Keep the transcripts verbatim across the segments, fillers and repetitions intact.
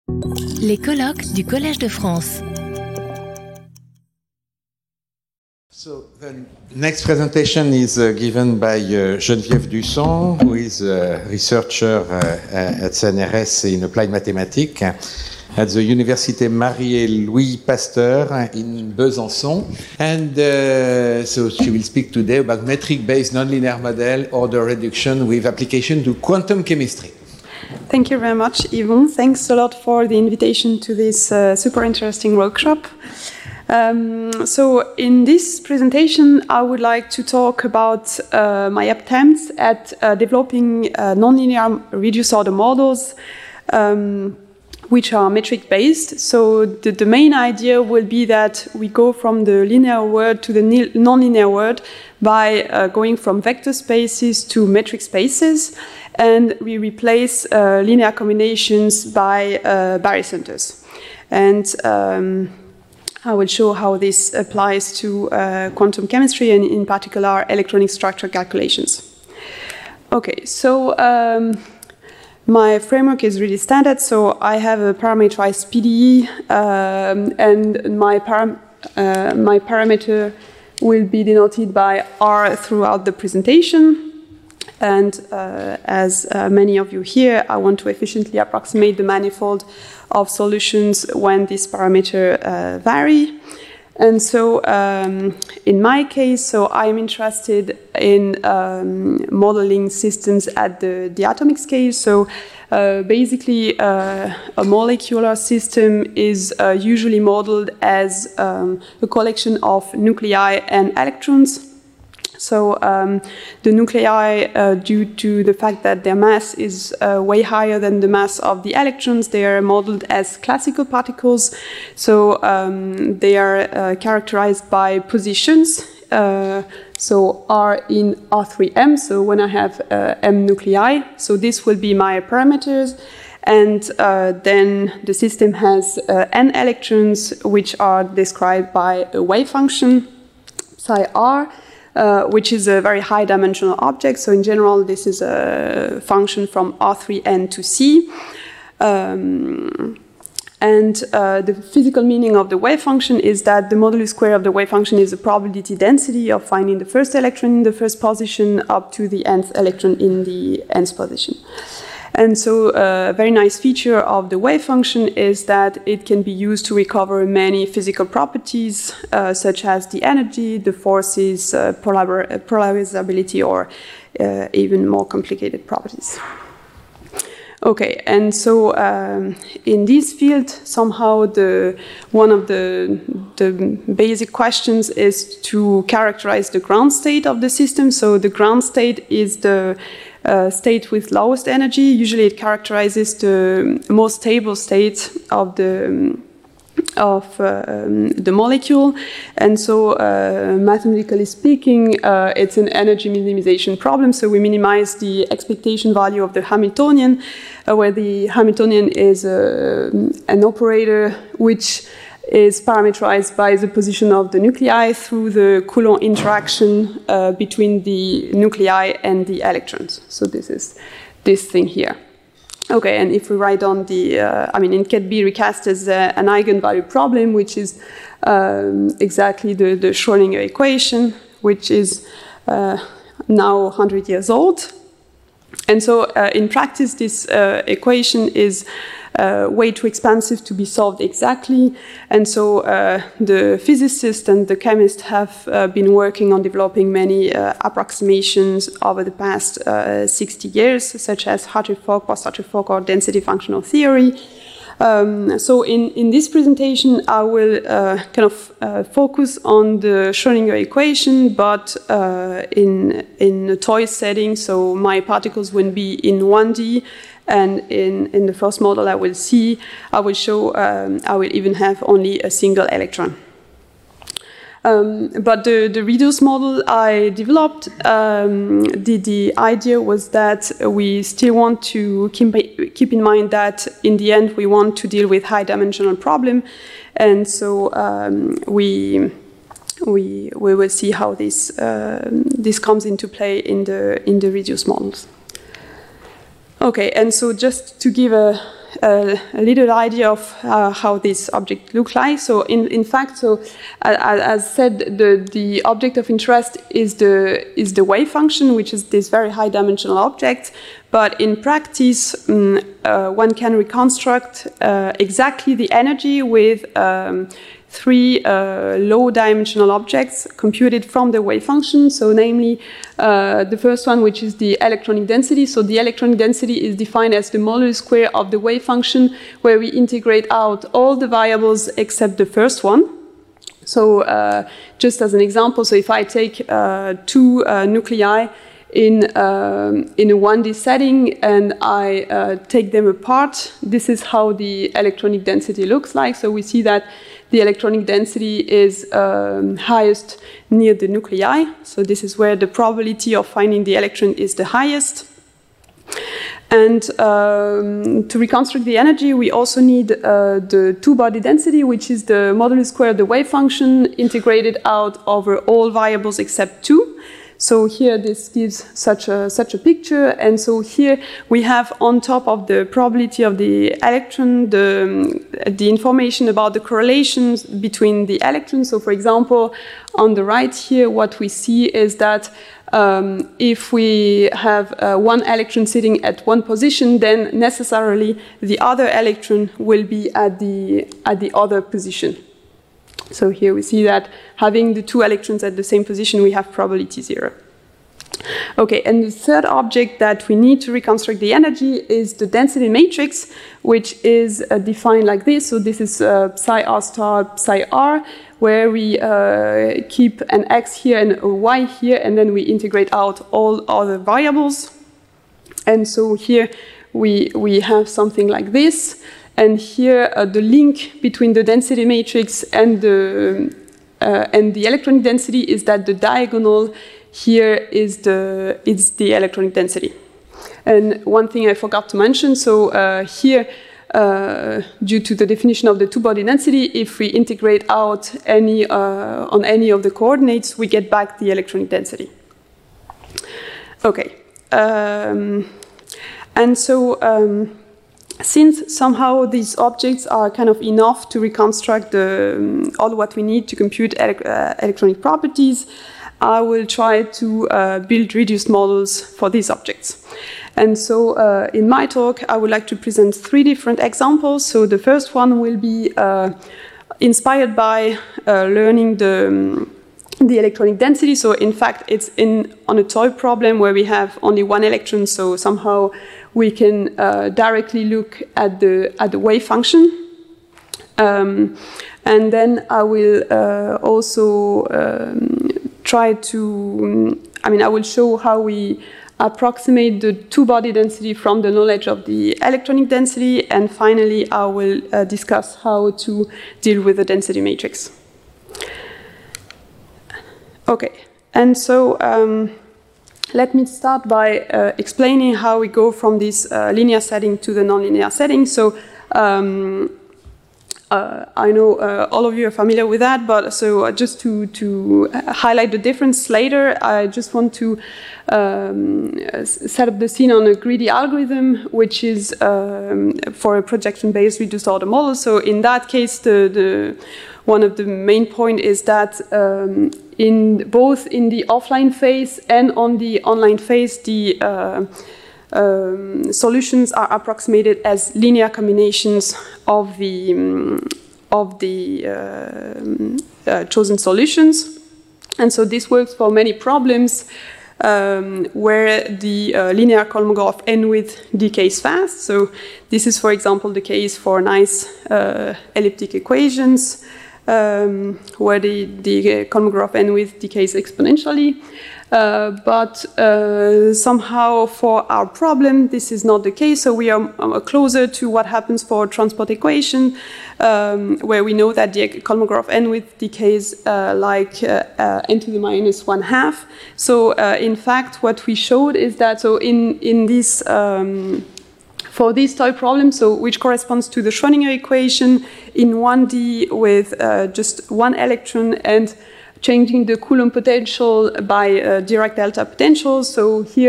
Les colloques du Collège de France. So the next presentation is uh, given by uh, Geneviève Dusson, who is a researcher uh, at C N R S in applied mathematics at the Université Marie et Louis Pasteur in Besançon. And uh, so she will speak today about metric-based nonlinear model order reduction with application to quantum chemistry. Thank you very much, Yvon. Thanks a lot for the invitation to this uh, super interesting workshop. Um, so in this presentation, I would like to talk about uh, my attempts at uh, developing uh, nonlinear reduced order models um, which are metric based. So the, the main idea will be that we go from the linear world to the nonlinear world by uh, going from vector spaces to metric spaces, and we replace uh, linear combinations by uh, barycenters. And um, I will show how this applies to uh, quantum chemistry and in particular electronic structure calculations. Okay, so um, my framework is really standard. So I have a parameterized P D E um, and my, param uh, my parameter will be denoted by R throughout the presentation. And uh, as uh, many of you here, I want to efficiently approximate the manifold of solutions when this parameter uh, vary. And so um, in my case, so I'm interested in um, modeling systems at the, the atomic scale. So uh, basically, uh, a molecular system is uh, usually modeled as um, a collection of nuclei and electrons. So um, the nuclei, uh, due to the fact that their mass is uh, way higher than the mass of the electrons, they are modeled as classical particles. So um, they are uh, characterized by positions. Uh, so R in R three M, so when I have uh, M nuclei, so this will be my parameters. And uh, then the system has uh, N electrons, which are described by a wave function, psi R. Uh, which is a very high dimensional object. So in general, this is a function from R three N to C. Um, and uh, the physical meaning of the wave function is that the modulus square of the wave function is the probability density of finding the first electron in the first position up to the nth electron in the nth position. And so uh, a very nice feature of the wave function is that it can be used to recover many physical properties, uh, such as the energy, the forces, uh, polar polarizability, or uh, even more complicated properties. Okay, and so um, in this field, somehow the one of the, the basic questions is to characterize the ground state of the system. So the ground state is the Uh, state with lowest energy. Usually it characterizes the most stable state of the of uh, um, the molecule, and so uh, mathematically speaking, uh, it's an energy minimization problem. So we minimize the expectation value of the Hamiltonian, uh, where the Hamiltonian is uh, an operator which is parameterized by the position of the nuclei through the Coulomb interaction uh, between the nuclei and the electrons. So this is this thing here. Okay, and if we write on the, uh, I mean, it can be recast as uh, an eigenvalue problem, which is um, exactly the, the Schrödinger equation, which is uh, now one hundred years old. And so uh, in practice, this uh, equation is Uh, way too expensive to be solved exactly. And so uh, the physicists and the chemists have uh, been working on developing many uh, approximations over the past uh, sixty years, such as Hartree-Fock, post-Hartree-Fock, or density functional theory. Um, so in, in this presentation, I will uh, kind of uh, focus on the Schrödinger equation, but uh, in, in a toy setting. So my particles will be in one D, and in, in the first model I will see, I will show um, I will even have only a single electron. Um, but the, the reduced model I developed, um, the, the idea was that we still want to keep, keep in mind that in the end we want to deal with high dimensional problem, and so um, we, we, we will see how this, uh, this comes into play in the, in the reduced models. Okay, and so just to give a, a, a little idea of uh, how this object looks like. So in, in fact, so uh, as said, the, the object of interest is the, is the wave function, which is this very high dimensional object. But in practice, um, uh, one can reconstruct uh, exactly the energy with um, three uh, low-dimensional objects computed from the wave function. So namely, uh, the first one, which is the electronic density. So the electronic density is defined as the modulus square of the wave function, where we integrate out all the variables except the first one. So uh, just as an example, so if I take uh, two uh, nuclei in, um, in a one D setting and I uh, take them apart, this is how the electronic density looks like. So we see that the electronic density is um, highest near the nuclei. So this is where the probability of finding the electron is the highest. And um, to reconstruct the energy, we also need uh, the two-body density, which is the modulus square of the wave function integrated out over all variables except two. So here this gives such a, such a picture, and so here we have on top of the probability of the electron the, the information about the correlations between the electrons. So for example, on the right here what we see is that um, if we have uh, one electron sitting at one position, then necessarily the other electron will be at the, at the other position. So here we see that having the two electrons at the same position, we have probability zero. Okay, and the third object that we need to reconstruct the energy is the density matrix, which is uh, defined like this. So this is uh, psi r star psi r, where we uh, keep an x here and a y here, and then we integrate out all other variables. And so here we, we have something like this. And here, uh, the link between the density matrix and the, uh, and the electronic density is that the diagonal here is the, is the electronic density. And one thing I forgot to mention, so uh, here, uh, due to the definition of the two-body density, if we integrate out any, uh, on any of the coordinates, we get back the electronic density. Okay. Um, and so, um, since somehow these objects are kind of enough to reconstruct the, um, all what we need to compute ele uh, electronic properties, I will try to uh, build reduced models for these objects. And so uh, in my talk, I would like to present three different examples. So the first one will be uh, inspired by uh, learning the, um, the electronic density. So in fact, it's in, on a toy problem where we have only one electron, so somehow we can uh, directly look at the, at the wave function. Um, and then I will uh, also um, try to, I mean, I will show how we approximate the two-body density from the knowledge of the electronic density. And finally, I will uh, discuss how to deal with the density matrix. Okay, and so um, let me start by uh, explaining how we go from this uh, linear setting to the nonlinear setting. So um, uh, I know uh, all of you are familiar with that, but so uh, just to, to highlight the difference later, I just want to um, set up the scene on a greedy algorithm, which is um, for a projection-based reduced order model. So in that case, the, the one of the main point is that um, in both in the offline phase and on the online phase, the uh, um, solutions are approximated as linear combinations of the um, of the uh, uh, chosen solutions, and so this works for many problems um, where the uh, linear Kolmogorov n-width decays fast. So this is, for example, the case for nice uh, elliptic equations. Um, where the, the Kolmogorov n-width decays exponentially. Uh, but uh, somehow for our problem, this is not the case. So we are uh, closer to what happens for a transport equation, um, where we know that the Kolmogorov n-width decays uh, like uh, uh, n to the minus one half. So uh, in fact, what we showed is that so in, in this um, for this toy problem, so which corresponds to the Schrödinger equation in one D with uh, just one electron and changing the Coulomb potential by uh, Dirac delta potential. So here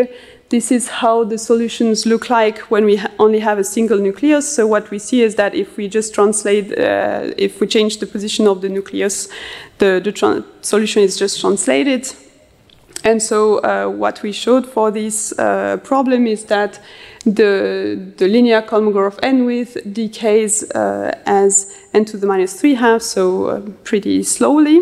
this is how the solutions look like when we ha only have a single nucleus. So what we see is that if we just translate, uh, if we change the position of the nucleus, the, the solution is just translated. And so uh, what we showed for this uh, problem is that the, the linear Kolmogorov n width decays uh, as n to the minus three halves, so uh, pretty slowly.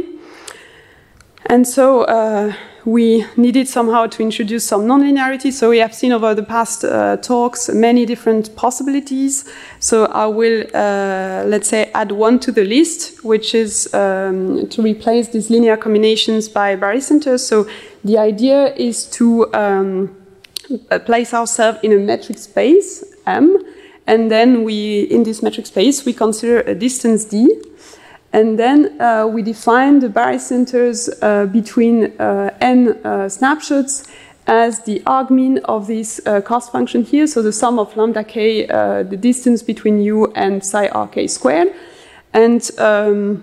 And so uh, we needed somehow to introduce some nonlinearity. So we have seen over the past uh, talks many different possibilities. So I will, uh, let's say, add one to the list, which is um, to replace these linear combinations by barycenters. So the idea is to um, place ourselves in a metric space, M, and then we, in this metric space, we consider a distance d. And then uh, we define the barycenters uh, between uh, n uh, snapshots as the argmin of this uh, cost function here, so the sum of lambda k, uh, the distance between u and psi rk squared. And um,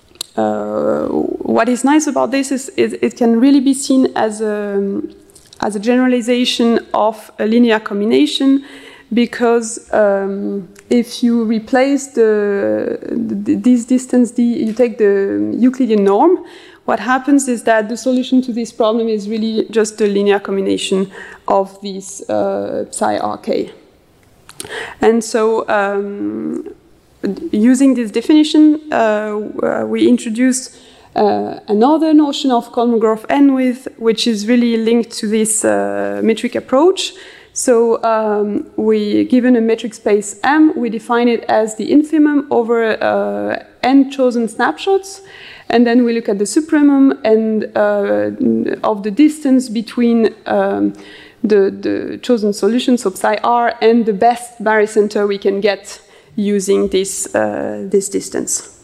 uh, what is nice about this is it, it can really be seen as a, as a generalization of a linear combination, because um, if you replace the, the this distance d, you take the Euclidean norm, what happens is that the solution to this problem is really just a linear combination of these uh, psi rk. And so um, using this definition, uh, we introduced uh, another notion of Kolmogorov n width, which is really linked to this uh, metric approach. So um, we, given a metric space M, we define it as the infimum over uh, n chosen snapshots, and then we look at the supremum and uh, of the distance between um, the, the chosen solution, so psi r, and the best barycenter we can get using this uh, this distance.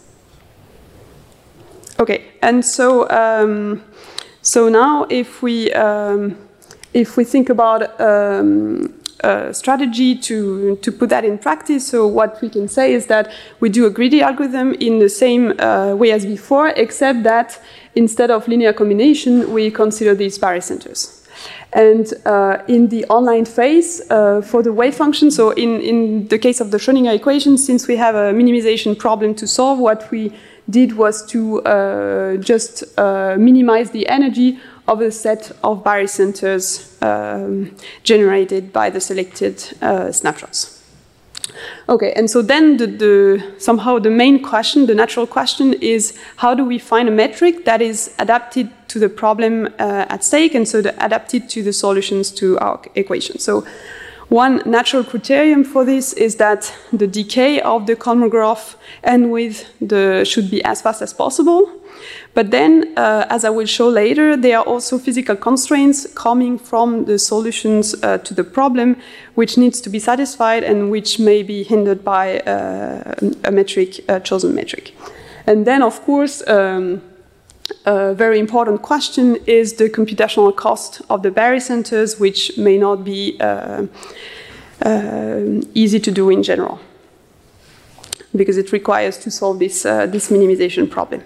Okay, and so um, so now if we um, If we think about um, a strategy to, to put that in practice, so what we can say is that we do a greedy algorithm in the same uh, way as before, except that instead of linear combination, we consider these barycenters. And uh, in the online phase, uh, for the wave function, so in, in the case of the Schrödinger equation, since we have a minimization problem to solve, what we did was to uh, just uh, minimize the energy of a set of barycenters um, generated by the selected uh, snapshots. Okay, and so then the, the, somehow the main question, the natural question is, how do we find a metric that is adapted to the problem uh, at stake, and so the, adapted to the solutions to our equation? So one natural criterion for this is that the decay of the Kolmogorov n width the, should be as fast as possible. But then, uh, as I will show later, there are also physical constraints coming from the solutions uh, to the problem, which needs to be satisfied and which may be hindered by uh, a metric, a chosen metric. And then, of course, um, a very important question is the computational cost of the barycenters, which may not be uh, uh, easy to do in general, because it requires to solve this, uh, this minimization problem.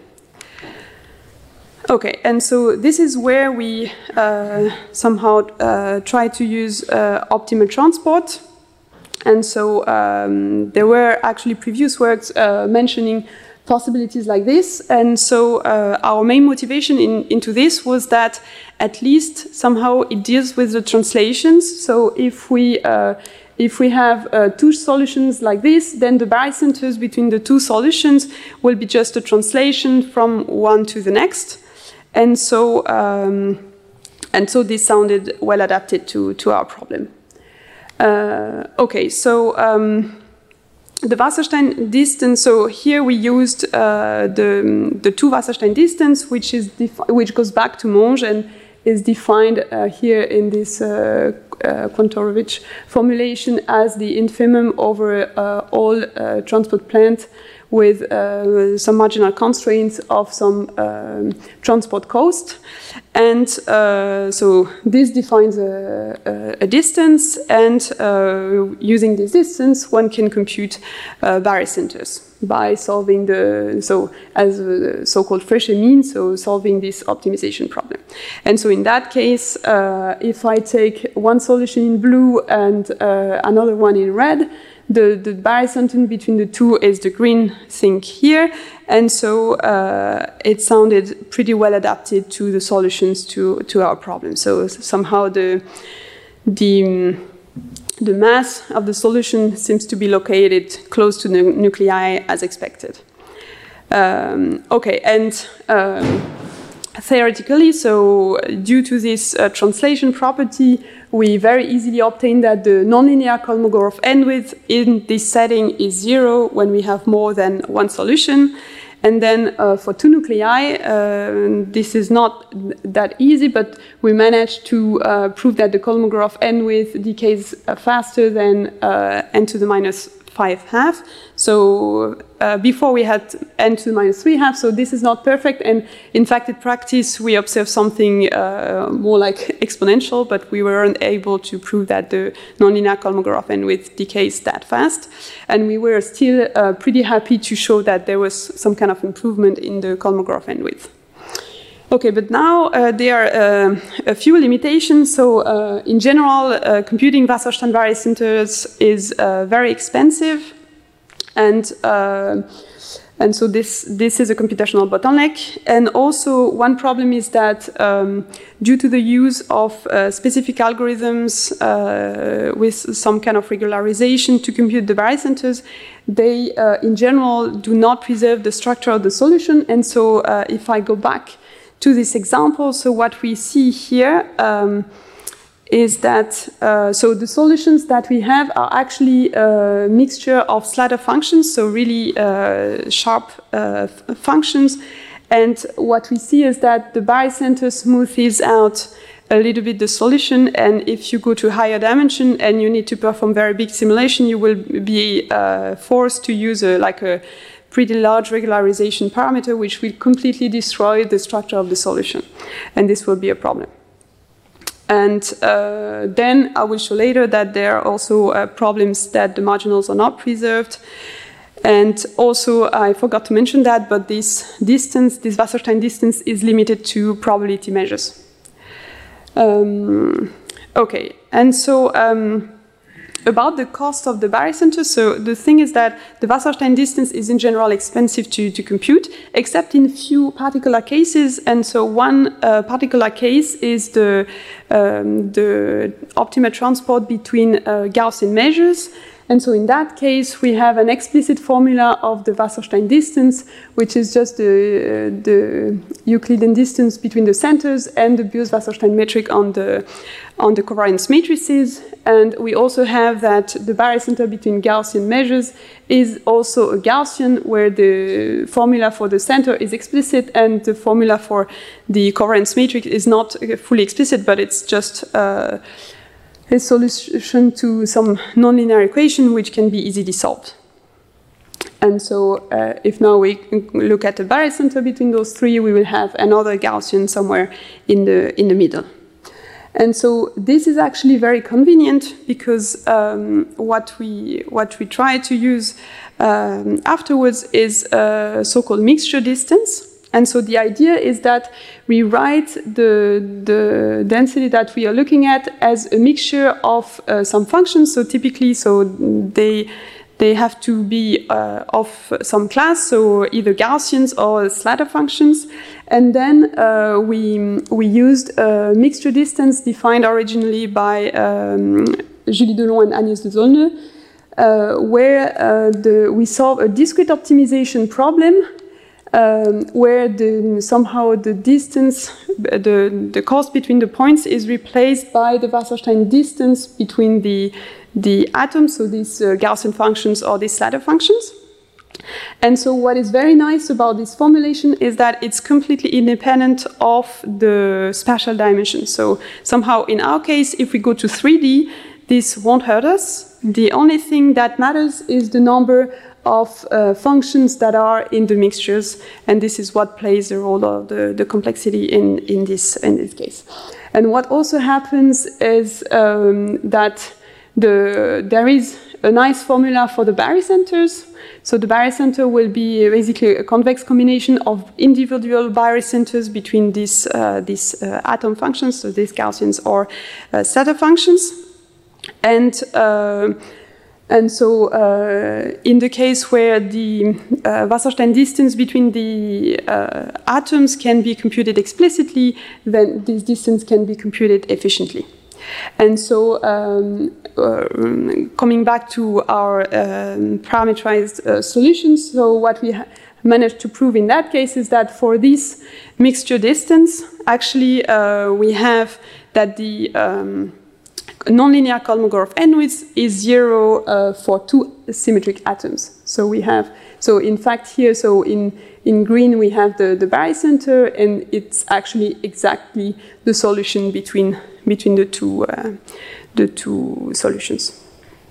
Okay, and so this is where we uh, somehow uh, try to use uh, optimal transport. And so um, there were actually previous works uh, mentioning possibilities like this. And so uh, our main motivation in, into this was that at least somehow it deals with the translations. So if we uh, If we have uh, two solutions like this, then the barycenters between the two solutions will be just a translation from one to the next. And so, um, and so this sounded well adapted to, to our problem. Uh, okay, so um, the Wasserstein distance, so here we used uh, the, the two Wasserstein distance, which, is which goes back to Monge and is defined uh, here in this uh, uh, Kantorovich formulation as the infimum over uh, all uh, transport plans with uh, some marginal constraints of some um, transport cost. And uh, so this defines a, a, a distance, and uh, using this distance, one can compute uh, barycenters by solving the, so as a so-called Fréchet mean, so solving this optimization problem. And so in that case, uh, if I take one solution in blue and uh, another one in red. The, the barycenton between the two is the green thing here, and so uh, it sounded pretty well adapted to the solutions to, to our problem. So somehow the, the, the mass of the solution seems to be located close to the nuclei as expected. Um, okay, and um, theoretically, so due to this uh, translation property, we very easily obtain that the nonlinear Kolmogorov n-width in this setting is zero when we have more than one solution. And then uh, for two nuclei, uh, this is not that easy, but we managed to uh, prove that the Kolmogorov n-width decays uh, faster than uh, n to the minus five half. So uh, before we had n to the minus three half, so this is not perfect. And in fact, in practice, we observed something uh, more like exponential, but we weren't able to prove that the nonlinear Kolmogorov n-width decays that fast. And we were still uh, pretty happy to show that there was some kind of improvement in the Kolmogorov n-width. Okay, but now uh, there are uh, a few limitations. So uh, in general, uh, computing Wasserstein barycenters is uh, very expensive. And, uh, and so this, this is a computational bottleneck. And also one problem is that um, due to the use of uh, specific algorithms uh, with some kind of regularization to compute the barycenters, they uh, in general do not preserve the structure of the solution. And so uh, if I go back to this example, so what we see here um, is that, uh, so the solutions that we have are actually a mixture of slider functions, so really uh, sharp uh, functions. And what we see is that the barycenter smoothes out a little bit the solution, and if you go to higher dimension and you need to perform very big simulation, you will be uh, forced to use a, like a pretty large regularization parameter, which will completely destroy the structure of the solution. And this will be a problem. And uh, then I will show later that there are also uh, problems that the marginals are not preserved. And also, I forgot to mention that, but this distance, this Wasserstein distance, is limited to probability measures. Um, okay, and so um, about the cost of the barycenter, so the thing is that the Wasserstein distance is in general expensive to, to compute, except in few particular cases. And so one uh, particular case is the, um, the optimal transport between uh, Gaussian measures. And so in that case, we have an explicit formula of the Wasserstein distance, which is just the, uh, the Euclidean distance between the centers and the Bose-Wasserstein metric on the, on the covariance matrices. And we also have that the barycenter between Gaussian measures is also a Gaussian, where the formula for the center is explicit and the formula for the covariance matrix is not fully explicit, but it's just uh, a solution to some nonlinear equation which can be easily solved. And so uh, if now we look at the barycenter between those three, we will have another Gaussian somewhere in the, in the middle. And so this is actually very convenient because um, what, we, what we try to use um, afterwards is a so-called mixture distance. And so the idea is that we write the, the density that we are looking at as a mixture of uh, some functions. So typically, so they, they have to be uh, of some class, so either Gaussians or slider functions. And then uh, we, we used a mixture distance defined originally by um, Julie Delon and Agnès de Zolneux, uh, where uh, the, we solve a discrete optimization problem Um, where the, somehow the distance, the, the cost between the points is replaced by the Wasserstein distance between the, the atoms, so these uh, Gaussian functions or these slider functions. And so what is very nice about this formulation is that it's completely independent of the spatial dimension. So somehow in our case, if we go to three D, this won't hurt us. The only thing that matters is the number of uh, functions that are in the mixtures, and this is what plays the role of the, the complexity in, in, this, in this case. And what also happens is um, that the, there is a nice formula for the barycenters. So the barycenter will be basically a convex combination of individual barycenters between these, uh, these uh, atom functions, so these Gaussians or uh, Setter functions. And uh, And so, uh, in the case where the uh, Wasserstein distance between the uh, atoms can be computed explicitly, then this distance can be computed efficiently. And so, um, uh, coming back to our um, parameterized uh, solutions, so what we managed to prove in that case is that for this mixture distance, actually, uh, we have that the um, nonlinear Kolmogorov N width is zero uh, for two symmetric atoms. So we have, so in fact here, so in, in green we have the, the barycenter, and it's actually exactly the solution between, between the two, uh, the two solutions.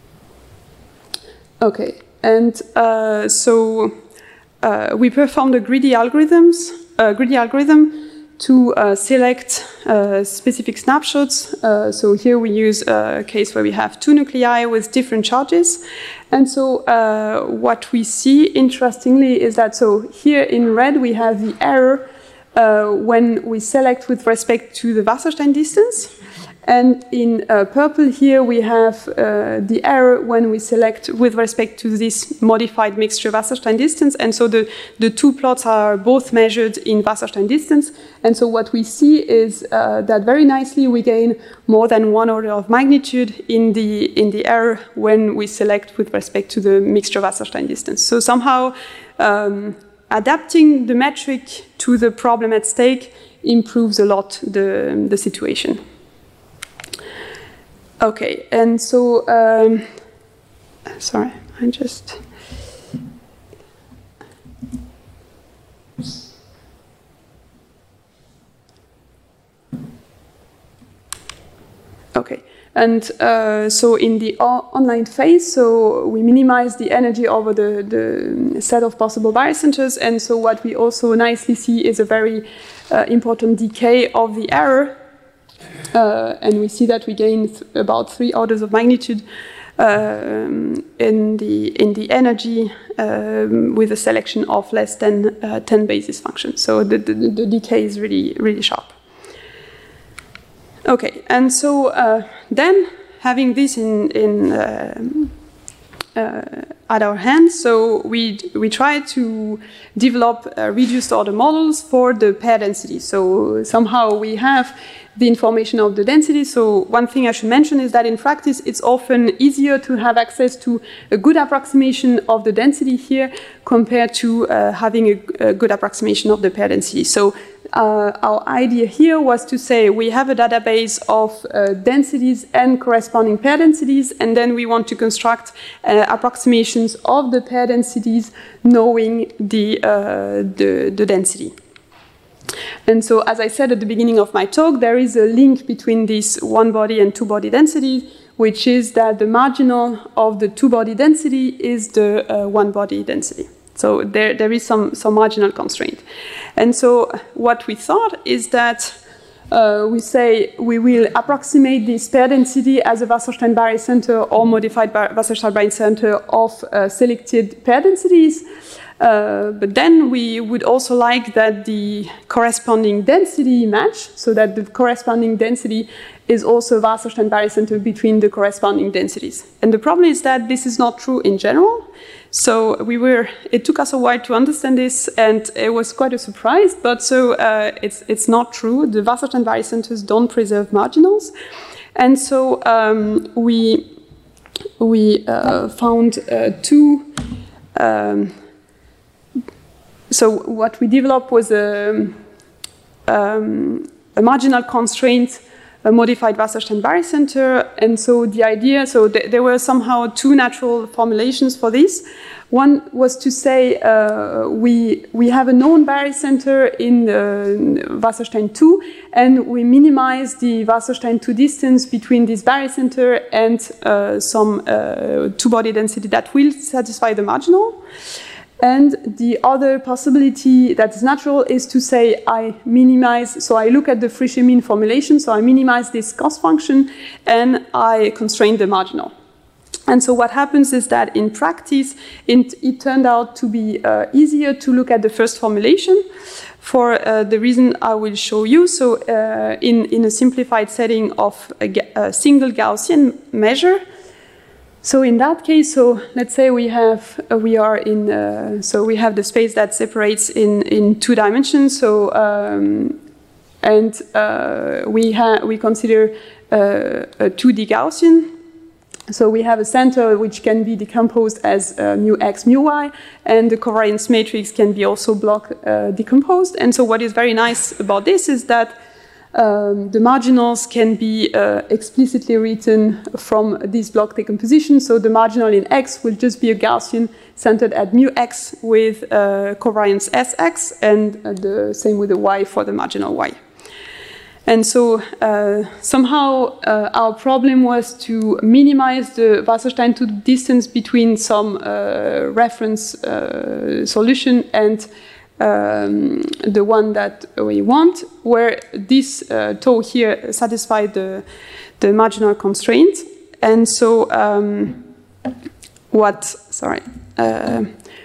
Okay, and uh, so uh, we performed a greedy algorithms, uh, greedy algorithm to uh, select uh, specific snapshots. Uh, so here we use a case where we have two nuclei with different charges. And so uh, what we see, interestingly, is that so here in red we have the error uh, when we select with respect to the Wasserstein distance. And in uh, purple here we have uh, the error when we select with respect to this modified mixture Wasserstein distance. And so the, the two plots are both measured in Wasserstein distance. And so what we see is uh, that very nicely we gain more than one order of magnitude in the, in the error when we select with respect to the mixture Wasserstein distance. So somehow um, adapting the metric to the problem at stake improves a lot the, the situation. Okay, and so, um, sorry, I just, okay, and uh, so in the online phase, so we minimize the energy over the, the set of possible barycenters, and so what we also nicely see is a very uh, important decay of the error. Uh, and we see that we gain th about three orders of magnitude um, in the in the energy um, with a selection of less than uh, ten basis functions. So the, the, the decay is really really sharp. Okay, and so uh, then having this in in uh, uh, at our hands, so we we try to develop uh, reduced order models for the pair density. So somehow we have the information of the density. So one thing I should mention is that in practice it's often easier to have access to a good approximation of the density here compared to uh, having a, a good approximation of the pair density. So uh, our idea here was to say we have a database of uh, densities and corresponding pair densities, and then we want to construct uh, approximations of the pair densities knowing the, uh, the, the density. And so, as I said at the beginning of my talk, there is a link between this one-body and two-body density, which is that the marginal of the two-body density is the uh, one-body density. So there, there is some, some marginal constraint. And so what we thought is that uh, we say we will approximate this pair density as a Wasserstein barycenter or modified Wasserstein barycenter of uh, selected pair densities. Uh, but then we would also like that the corresponding density match, so that the corresponding density is also a Wasserstein barycenter between the corresponding densities. And the problem is that this is not true in general. So we were, it took us a while to understand this, and it was quite a surprise, but so uh, it's, it's not true. The Wasserstein barycenters don't preserve marginals. And so um, we, we uh, found uh, two um, So what we developed was a, um, a marginal constraint, a modified Wasserstein barycenter. And so the idea, so th there were somehow two natural formulations for this. One was to say uh, we, we have a known barycenter in uh, Wasserstein two, and we minimize the Wasserstein two distance between this barycenter and uh, some uh, two-body density that will satisfy the marginal. And the other possibility that is natural is to say I minimize, so I look at the Frischer-Min formulation, so I minimize this cost function and I constrain the marginal. And so what happens is that in practice, it, it turned out to be uh, easier to look at the first formulation for uh, the reason I will show you. So uh, in, in a simplified setting of a, a single Gaussian measure. So in that case, so let's say we have, uh, we are in, uh, so we have the space that separates in, in two dimensions. So, um, and uh, we, ha we consider uh, a two D Gaussian. So we have a center which can be decomposed as uh, mu x, mu y, and the covariance matrix can be also block uh, decomposed. And so what is very nice about this is that um, the marginals can be uh, explicitly written from this block decomposition. So the marginal in x will just be a Gaussian centered at mu x with uh, covariance Sx, and uh, the same with the y for the marginal y. And so uh, somehow uh, our problem was to minimize the Wasserstein distance between some uh, reference uh, solution and um, the one that we want, where this uh, tau here satisfied the, the marginal constraint. And so um, what, sorry, uh,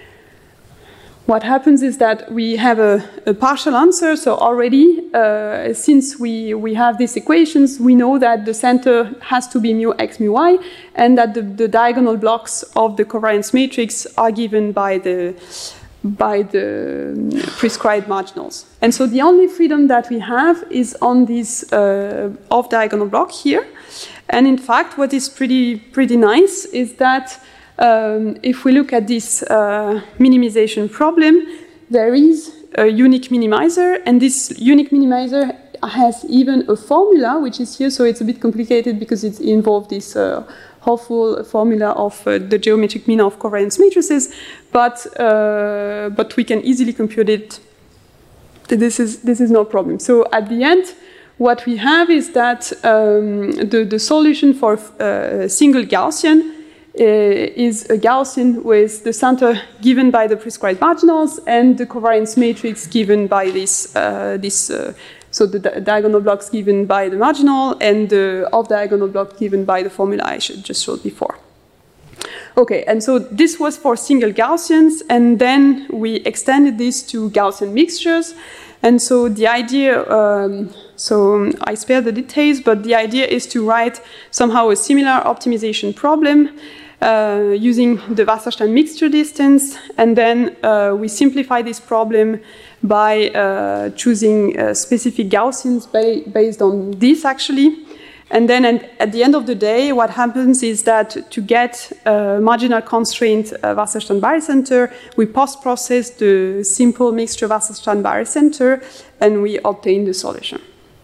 what happens is that we have a, a partial answer. So already, uh, since we, we have these equations, we know that the center has to be mu x, mu y, and that the, the diagonal blocks of the covariance matrix are given by the, by the prescribed marginals. And so the only freedom that we have is on this uh, off-diagonal block here. And in fact, what is pretty, pretty nice is that Um, if we look at this uh, minimization problem, there is a unique minimizer, and this unique minimizer has even a formula, which is here, so it's a bit complicated because it involves this uh, Hopful formula of uh, the geometric mean of covariance matrices, but, uh, but we can easily compute it. This is, this is no problem. So at the end, what we have is that um, the, the solution for a uh, single Gaussian Uh, is a Gaussian with the center given by the prescribed marginals and the covariance matrix given by this, uh, this uh, so the di diagonal blocks given by the marginal and the off-diagonal block given by the formula I just showed before. Okay, and so this was for single Gaussians, and then we extended this to Gaussian mixtures. And so the idea, um, so I spare the details, but the idea is to write somehow a similar optimization problem uh, using the Wasserstein mixture distance, and then uh, we simplify this problem by uh, choosing uh, specific Gaussians ba based on this actually. And then at the end of the day, what happens is that to get a marginal constraint uh, Wasserstein barycenter, we post-process the simple mixture Wasserstein barycenter, and we obtain the solution.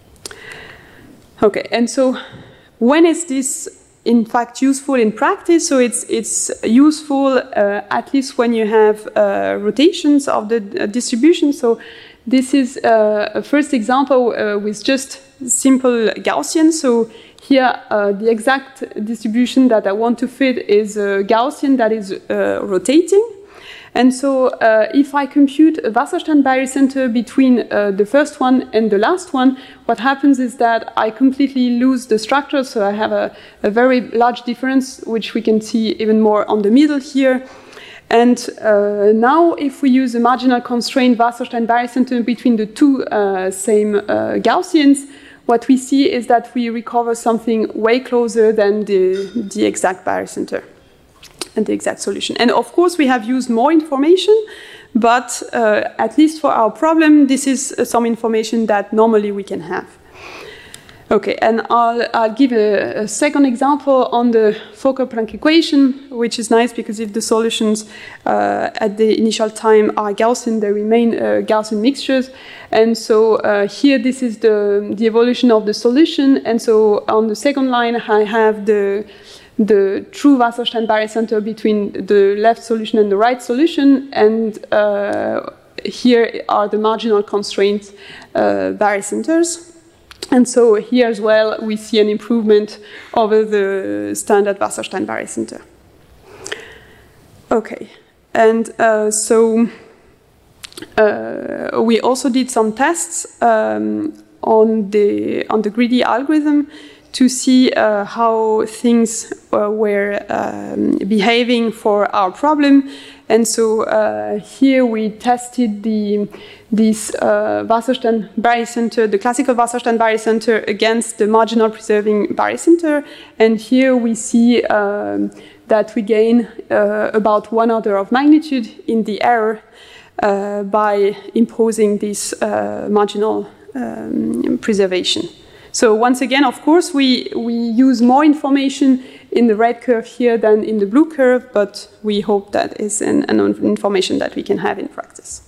Okay, and so when is this in fact useful in practice? So it's, it's useful uh, at least when you have uh, rotations of the uh, distribution. So this is uh, a first example uh, with just simple Gaussian. So here, uh, the exact distribution that I want to fit is a Gaussian that is uh, rotating. And so uh, if I compute a Wasserstein barycenter between uh, the first one and the last one, what happens is that I completely lose the structure. So I have a, a very large difference, which we can see even more on the middle here. And uh, now if we use a marginal constraint Wasserstein barycenter between the two uh, same uh, Gaussians, what we see is that we recover something way closer than the, the exact barycenter and the exact solution. And of course, we have used more information, but uh, at least for our problem, this is uh, some information that normally we can have. Okay, and I'll, I'll give a, a second example on the Fokker-Planck equation, which is nice because if the solutions uh, at the initial time are Gaussian, they remain uh, Gaussian mixtures. And so uh, here, this is the, the evolution of the solution. And so on the second line, I have the, the true Wasserstein barycenter between the left solution and the right solution. And uh, here are the marginal constraint uh, barycenters. And so here as well, we see an improvement over the standard Wasserstein barycenter. Okay, and uh, so uh, we also did some tests um, on the on the greedy algorithm to see uh, how things uh, were um, behaving for our problem. And so uh, here we tested the, this uh, Wasserstein barycenter, the classical Wasserstein barycenter against the marginal preserving barycenter. And here we see um, that we gain uh, about one order of magnitude in the error uh, by imposing this uh, marginal um, preservation. So once again, of course, we, we use more information in the red curve here than in the blue curve, but we hope that is an, an information that we can have in practice.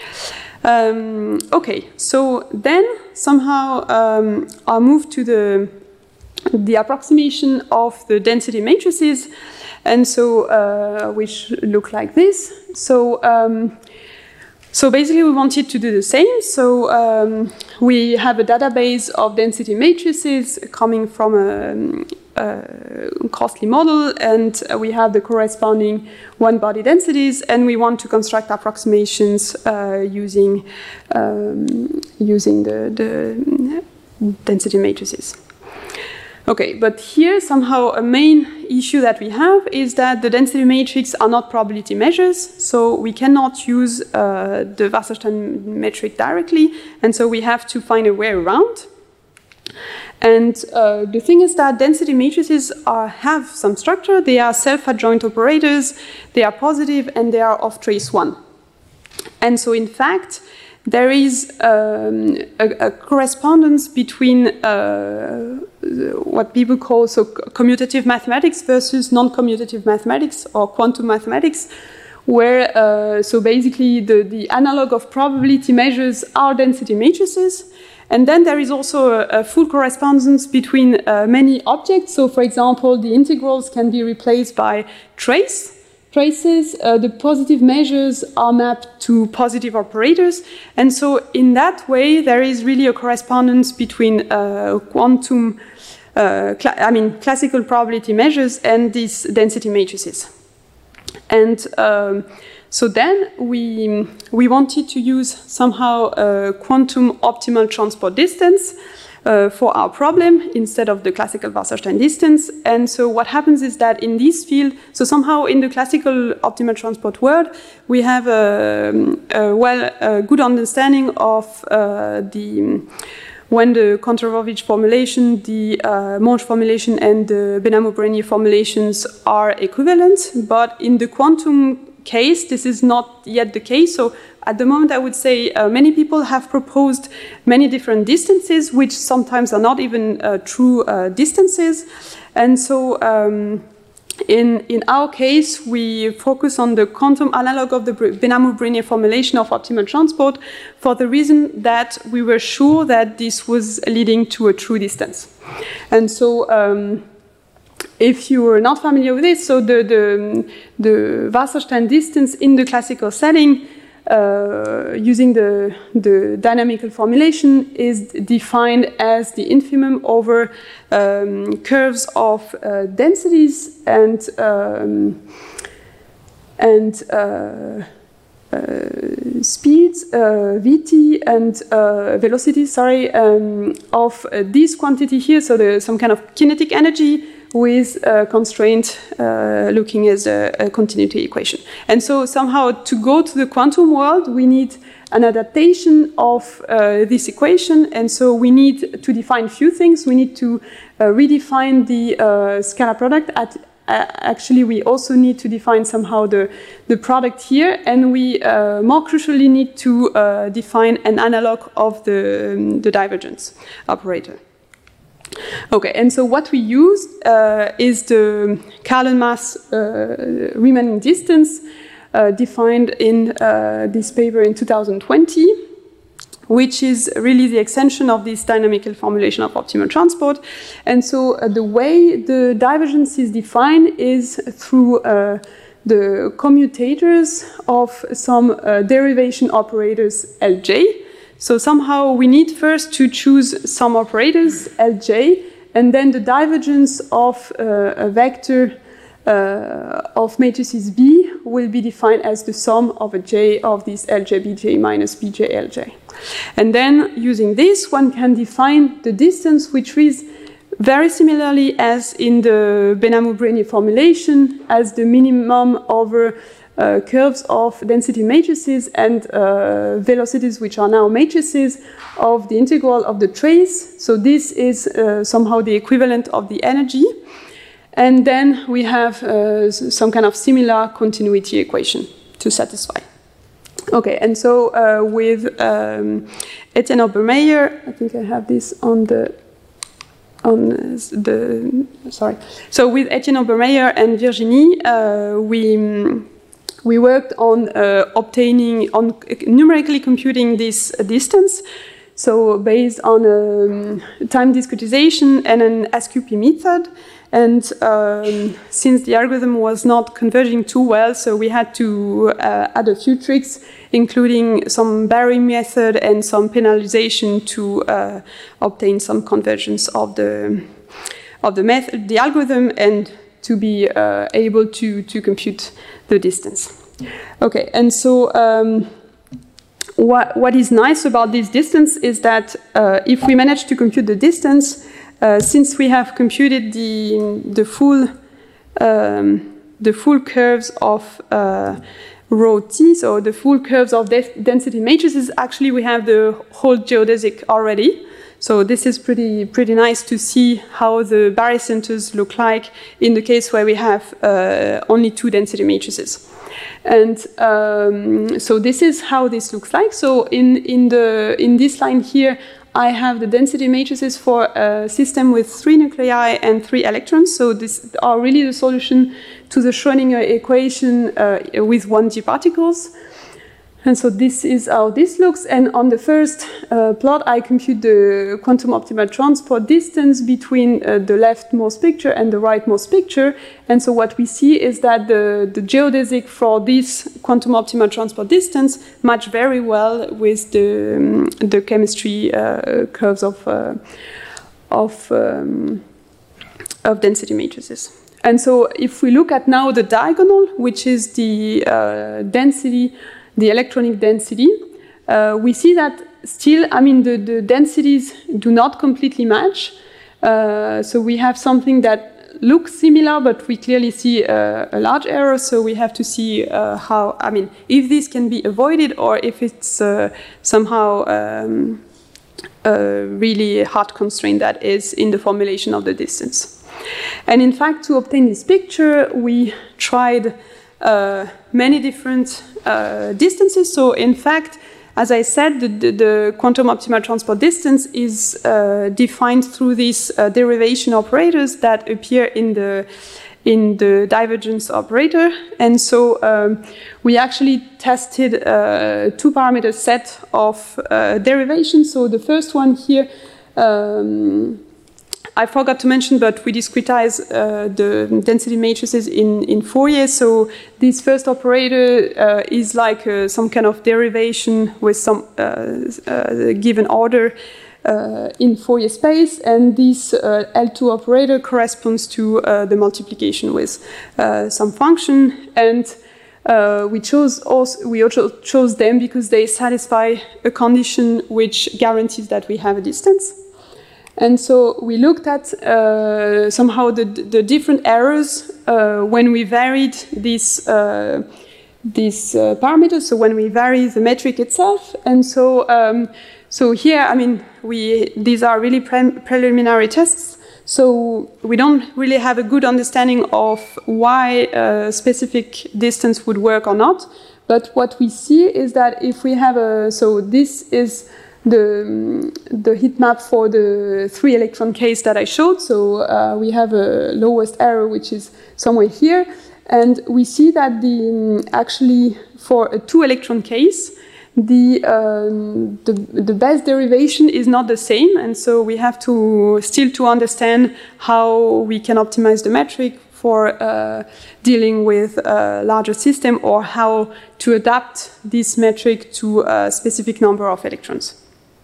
Um, okay, so then somehow um, I'll move to the, the approximation of the density matrices, and so uh, which look like this. So um, So basically we wanted to do the same. So um, we have a database of density matrices coming from a, a costly model, and we have the corresponding one-body densities, and we want to construct approximations uh, using, um, using the, the density matrices. Okay, but here somehow a main issue that we have is that the density matrix are not probability measures, so we cannot use uh, the Wasserstein metric directly, and so we have to find a way around. And uh, the thing is that density matrices are, have some structure. They are self-adjoint operators, they are positive, and they are of trace one. And so in fact, there is um, a, a correspondence between uh, what people call so commutative mathematics versus non-commutative mathematics or quantum mathematics, where uh, so basically the, the analog of probability measures are density matrices. And then there is also a, a full correspondence between uh, many objects. So for example, the integrals can be replaced by trace. Traces, uh, the positive measures are mapped to positive operators. And so in that way, there is really a correspondence between uh, quantum, uh, I mean, classical probability measures and these density matrices. And um, so then we, we wanted to use somehow a quantum optimal transport distance Uh, for our problem instead of the classical Wasserstein distance. And so what happens is that in this field, so somehow in the classical optimal transport world, we have a, a well, a good understanding of uh, the when the Kontorovich formulation, the uh, Monge formulation, and the Benhamou-Brenier formulations are equivalent. But in the quantum case, this is not yet the case. So at the moment, I would say uh, many people have proposed many different distances, which sometimes are not even uh, true uh, distances. And so um, in, in our case, we focus on the quantum analog of the Benhamou-Brenier formulation of optimal transport for the reason that we were sure that this was leading to a true distance. And so um, if you are not familiar with this, so the, the, the Wasserstein distance in the classical setting uh, using the, the dynamical formulation is defined as the infimum over um, curves of uh, densities and, um, and uh, Uh, speeds, uh, Vt, and uh, velocity, sorry, um, of uh, this quantity here, so there's some kind of kinetic energy with a constraint uh, looking as a, a continuity equation. And so somehow to go to the quantum world, we need an adaptation of uh, this equation, and so we need to define a few things. We need to uh, redefine the uh, scalar product at Uh, actually, we also need to define somehow the, the product here, and we uh, more crucially need to uh, define an analog of the, um, the divergence operator. Okay, and so what we use uh, is the Carlin-Mass uh, Riemann distance uh, defined in uh, this paper in two thousand twenty. Which is really the extension of this dynamical formulation of optimal transport. And so uh, the way the divergence is defined is through uh, the commutators of some uh, derivation operators L J. So somehow we need first to choose some operators L J, and then the divergence of uh, a vector Uh, of matrices B will be defined as the sum of a J of this L J B J minus B J L J. And then using this, one can define the distance, which is very similarly as in the Benhamou-Brenier formulation, as the minimum over uh, curves of density matrices and uh, velocities, which are now matrices of the integral of the trace. So this is uh, somehow the equivalent of the energy. And then we have uh, some kind of similar continuity equation to satisfy. Okay, and so uh, with um, Etienne Obermeyer, I think I have this on the, on the, sorry. So with Etienne Obermeyer and Virginie, uh, we, we worked on uh, obtaining, on numerically computing this distance. So based on um, time discretization and an S Q P method. And um, since the algorithm was not converging too well, so we had to uh, add a few tricks, including some Barry method and some penalization to uh, obtain some convergence of the of the method, the algorithm, and to be uh, able to to compute the distance. Okay, and so um, what what is nice about this distance is that uh, if we manage to compute the distance. Uh, since we have computed the the full um, the full curves of uh, rho t, so the full curves of de density matrices, actually we have the whole geodesic already. So this is pretty pretty nice to see how the barycenters look like in the case where we have uh, only two density matrices. And um, so this is how this looks like. So in in the in this line here, I have the density matrices for a system with three nuclei and three electrons. So these are really the solution to the Schrödinger equation uh, with one d particles. And so this is how this looks. And on the first uh, plot, I compute the quantum optimal transport distance between uh, the leftmost picture and the rightmost picture. And so what we see is that the, the geodesic for this quantum optimal transport distance match very well with the, um, the chemistry uh, curves of, uh, of, um, of density matrices. And so if we look at now the diagonal, which is the uh, density, the electronic density, uh, we see that still, I mean, the, the densities do not completely match. Uh, so we have something that looks similar, but we clearly see a, a large error. So we have to see uh, how, I mean, if this can be avoided or if it's uh, somehow um, a really hard constraint that is in the formulation of the distance. And in fact, to obtain this picture, we tried Uh, many different uh, distances. So in fact, as I said, the, the, the quantum optimal transport distance is uh, defined through these uh, derivation operators that appear in the in the divergence operator. And so um, we actually tested a two parameter set of uh, derivations. So the first one here, um, I forgot to mention, but we discretize uh, the density matrices in, in Fourier. So this first operator uh, is like uh, some kind of derivation with some uh, uh, given order uh, in Fourier space. And this uh, L two operator corresponds to uh, the multiplication with uh, some function. And uh, we chose also, we also chose them because they satisfy a condition which guarantees that we have a distance. And so we looked at uh, somehow the, the different errors uh, when we varied these, uh, these uh, parameters, so when we vary the metric itself. And so, um, so here, I mean, we, these are really pre preliminary tests, so we don't really have a good understanding of why a specific distance would work or not. But what we see is that if we have a, so this is the, the heat map for the three electron case that I showed. So uh, we have a lowest error, which is somewhere here. And we see that the actually for a two electron case, the, um, the, the best derivation is not the same. And so we have to still to understand how we can optimize the metric for uh, dealing with a larger system, or how to adapt this metric to a specific number of electrons.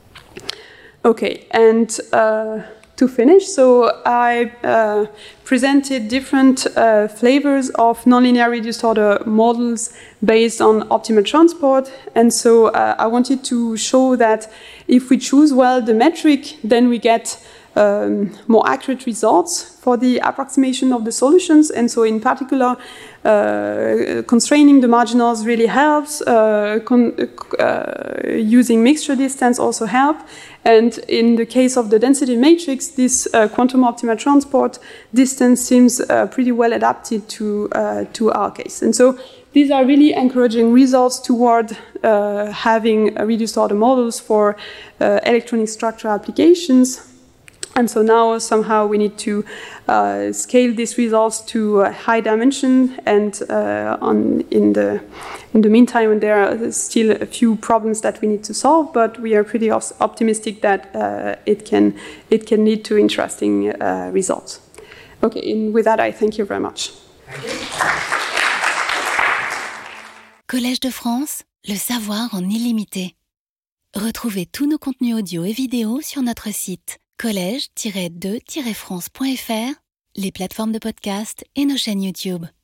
Okay, and uh, to finish, so I uh, presented different uh, flavors of nonlinear reduced order models based on optimal transport. And so uh, I wanted to show that if we choose well the metric, then we get um, more accurate results for the approximation of the solutions. And so in particular, uh, constraining the marginals really helps. Uh, con- uh, using mixture distance also help. And in the case of the density matrix, this uh, quantum optimal transport distance seems uh, pretty well adapted to, uh, to our case. And so these are really encouraging results toward uh, having uh, reduced order models for uh, electronic structure applications. And so now somehow we need to uh, scale these results to a high dimension. And uh, on, in, the, in the meantime, there are still a few problems that we need to solve, but we are pretty op- optimistic that uh, it, can, it can lead to interesting uh, results. Okay, and with that, I thank you very much. Collège de France, le savoir en illimité. Retrouvez tous nos contenus audio et vidéo sur notre site collège tiret de tiret france point f r, les plateformes de podcast et nos chaînes YouTube.